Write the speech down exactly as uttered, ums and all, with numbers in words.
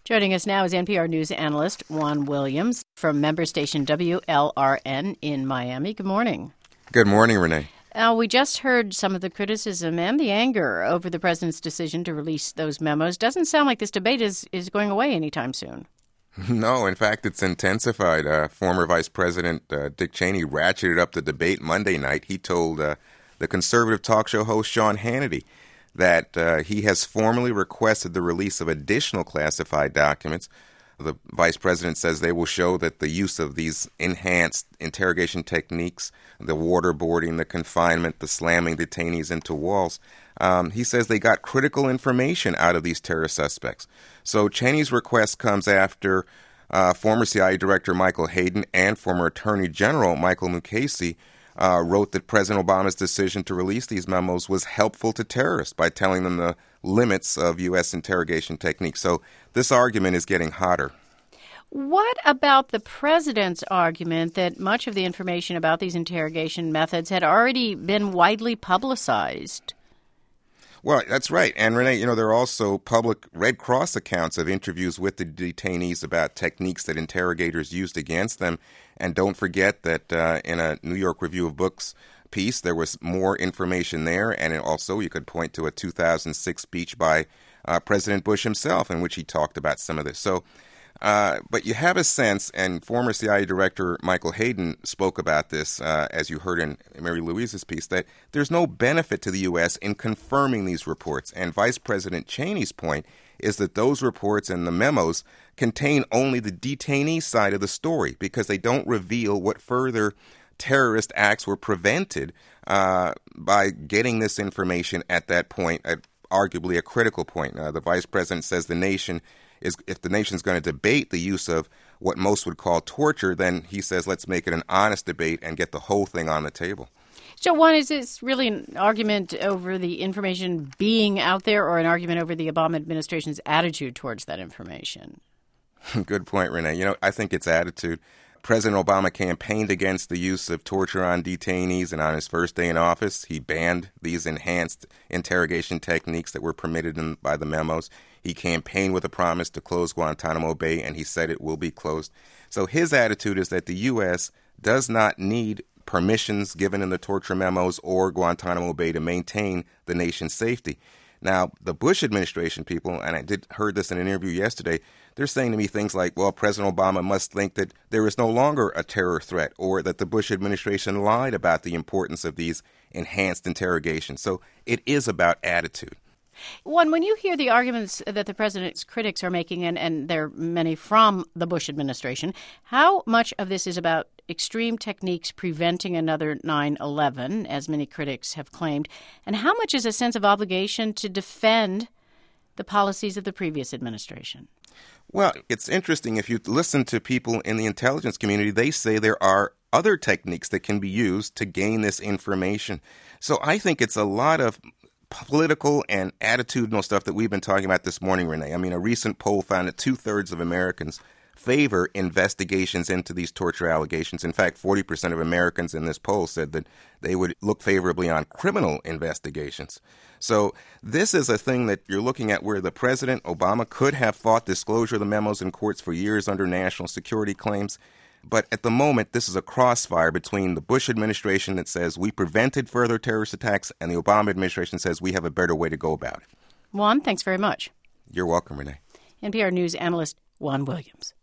Joining us now is N P R News analyst Juan Williams from member station W L R N in Miami. Good morning. Good morning, Renee. Uh, we just heard some of the criticism and the anger over the president's decision to release those memos. Doesn't sound like this debate is, is going away anytime soon. No, in fact, it's intensified. Uh, former Vice President uh, Dick Cheney ratcheted up the debate Monday night. He told uh, the conservative talk show host Sean Hannity that uh, he has formally requested the release of additional classified documents. The vice president says they will show that the use of these enhanced interrogation techniques, the waterboarding, the confinement, the slamming detainees into walls, um, he says they got critical information out of these terror suspects. So Cheney's request comes after uh, former C I A Director Michael Hayden and former Attorney General Michael Mukasey Uh, wrote that President Obama's decision to release these memos was helpful to terrorists by telling them the limits of U S interrogation techniques. So this argument is getting hotter. What about the president's argument that much of the information about these interrogation methods had already been widely publicized? Well, that's right. And Renee, you know, there are also public Red Cross accounts of interviews with the detainees about techniques that interrogators used against them. And don't forget that uh, in a New York Review of Books piece, there was more information there. And also you could point to a two thousand six speech by uh, President Bush himself in which he talked about some of this. So, uh, but you have a sense, and former C I A Director Michael Hayden spoke about this, uh, as you heard in Mary Louise's piece, that there's no benefit to the U S in confirming these reports. And Vice President Cheney's point is that those reports and the memos contain only the detainee side of the story because they don't reveal what further terrorist acts were prevented uh, by getting this information at that point, at arguably a critical point. Uh, the vice president says the nation is, if the nation's going to debate the use of what most would call torture, then he says let's make it an honest debate and get the whole thing on the table. So, one, is this really an argument over the information being out there or an argument over the Obama administration's attitude towards that information? Good point, Renee. You know, I think it's attitude. President Obama campaigned against the use of torture on detainees, and on his first day in office, he banned these enhanced interrogation techniques that were permitted in, by the memos. He campaigned with a promise to close Guantanamo Bay, and he said it will be closed. So his attitude is that the U S does not need permissions given in the torture memos or Guantanamo Bay to maintain the nation's safety. Now, the Bush administration people, and I did heard this in an interview yesterday, they're saying to me things like, well, President Obama must think that there is no longer a terror threat or that the Bush administration lied about the importance of these enhanced interrogations. So it is about attitude. One, when you hear the arguments that the president's critics are making, and, and there are many from the Bush administration, how much of this is about extreme techniques preventing another nine eleven, as many critics have claimed, and how much is a sense of obligation to defend the policies of the previous administration? Well, it's interesting. If you listen to people in the intelligence community, they say there are other techniques that can be used to gain this information. So I think it's a lot of political and attitudinal stuff that we've been talking about this morning, Renee. I mean, a recent poll found that two-thirds of Americans favor investigations into these torture allegations. In fact, forty percent of Americans in this poll said that they would look favorably on criminal investigations. So this is a thing that you're looking at where the president, Obama, could have fought disclosure of the memos in courts for years under national security claims. But at the moment, this is a crossfire between the Bush administration that says we prevented further terrorist attacks and the Obama administration says we have a better way to go about it. Juan, thanks very much. You're welcome, Renee. N P R News analyst Juan Williams.